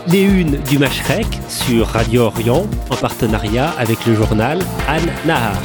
Les unes du Mashrek sur Radio Orient en partenariat avec le journal An-Nahar.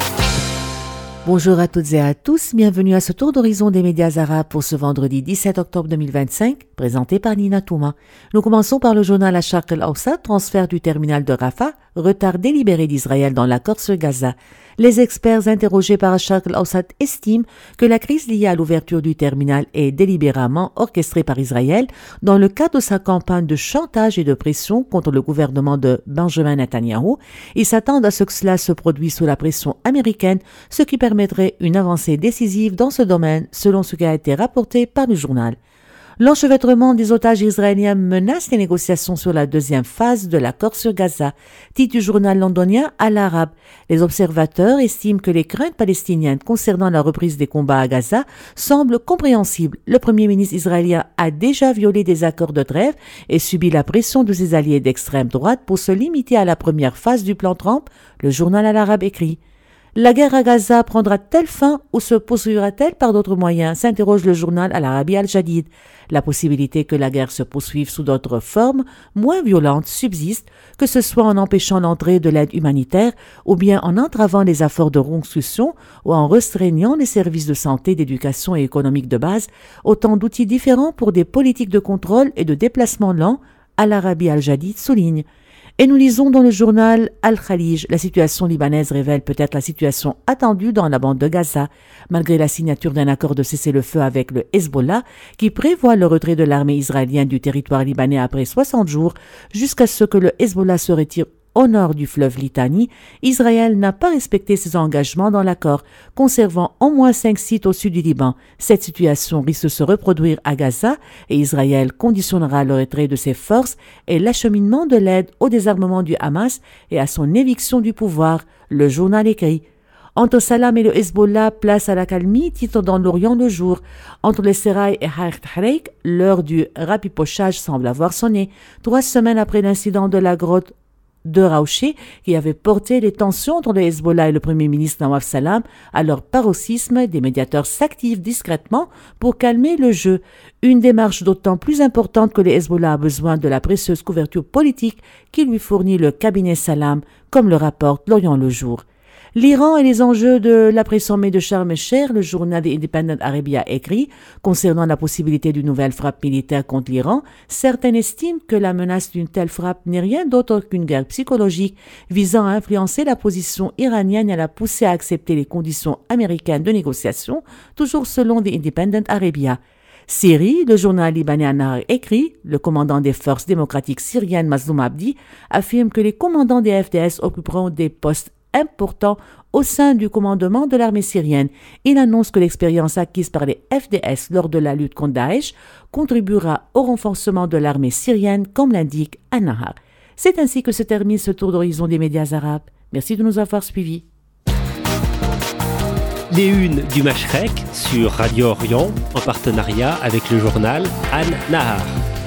Bonjour à toutes et à tous, bienvenue à ce tour d'horizon des médias arabes pour ce vendredi 17 octobre 2025, présenté par Nina Touma. Nous commençons par le journal Al-Sharq al-Awsat, transfert du terminal de Rafah, retard délibéré d'Israël dans l'accord sur Gaza. Les experts interrogés par Al-Sharq al-Awsat estiment que la crise liée à l'ouverture du terminal est délibérément orchestrée par Israël dans le cadre de sa campagne de chantage et de pression contre le gouvernement de Benjamin Netanyahu. Ils s'attendent à ce que cela se produise sous la pression américaine, ce qui permettrait une avancée décisive dans ce domaine, selon ce qui a été rapporté par le journal. L'enchevêtrement des otages israéliens menace les négociations sur la deuxième phase de l'accord sur Gaza, titre du journal londonien Al-Arab. Les observateurs estiment que les craintes palestiniennes concernant la reprise des combats à Gaza semblent compréhensibles. Le premier ministre israélien a déjà violé des accords de trêve et subi la pression de ses alliés d'extrême droite pour se limiter à la première phase du plan Trump, le journal Al-Arab écrit. La guerre à Gaza prendra-t-elle fin ou se poursuivra-t-elle par d'autres moyens, s'interroge le journal Al-Arabi Al-Jadid. La possibilité que la guerre se poursuive sous d'autres formes moins violentes subsiste, que ce soit en empêchant l'entrée de l'aide humanitaire ou bien en entravant les efforts de reconstruction ou en restreignant les services de santé, d'éducation et économique de base, autant d'outils différents pour des politiques de contrôle et de déplacement lent, Al-Arabi Al-Jadid souligne. Et nous lisons dans le journal Al-Khalij, la situation libanaise révèle peut-être la situation attendue dans la bande de Gaza, malgré la signature d'un accord de cessez-le-feu avec le Hezbollah, qui prévoit le retrait de l'armée israélienne du territoire libanais après 60 jours, jusqu'à ce que le Hezbollah se retire au nord du fleuve Litani. Israël n'a pas respecté ses engagements dans l'accord, conservant au moins 5 sites au sud du Liban. Cette situation risque de se reproduire à Gaza et Israël conditionnera le retrait de ses forces et l'acheminement de l'aide au désarmement du Hamas et à son éviction du pouvoir, le journal écrit. Entre Salam et le Hezbollah, place à l'accalmie, titre dans l'Orient le jour. Entre les Seraï et Haït, l'heure du rapipochage semble avoir sonné. 3 semaines après l'incident de la grotte de Raouché, qui avait porté les tensions entre le Hezbollah et le premier ministre Nawaf Salam, à leur paroxysme, des médiateurs s'activent discrètement pour calmer le jeu. Une démarche d'autant plus importante que le Hezbollah a besoin de la précieuse couverture politique qui lui fournit le cabinet Salam, comme le rapporte l'Orient le jour. L'Iran et les enjeux de l'après-sommet de Sharm el-Sheikh, le journal The Independent Arabia écrit, concernant la possibilité d'une nouvelle frappe militaire contre l'Iran, certains estiment que la menace d'une telle frappe n'est rien d'autre qu'une guerre psychologique visant à influencer la position iranienne et à la pousser à accepter les conditions américaines de négociation, toujours selon The Independent Arabia. Syrie, le journal libanais An-Nahar écrit, le commandant des forces démocratiques syriennes Mazloum Abdi affirme que les commandants des FDS occuperont des postes important au sein du commandement de l'armée syrienne. Il annonce que l'expérience acquise par les FDS lors de la lutte contre Daesh contribuera au renforcement de l'armée syrienne, comme l'indique An-Nahar. C'est ainsi que se termine ce tour d'horizon des médias arabes. Merci de nous avoir suivis. Les unes du Mashrek sur Radio Orient en partenariat avec le journal An-Nahar.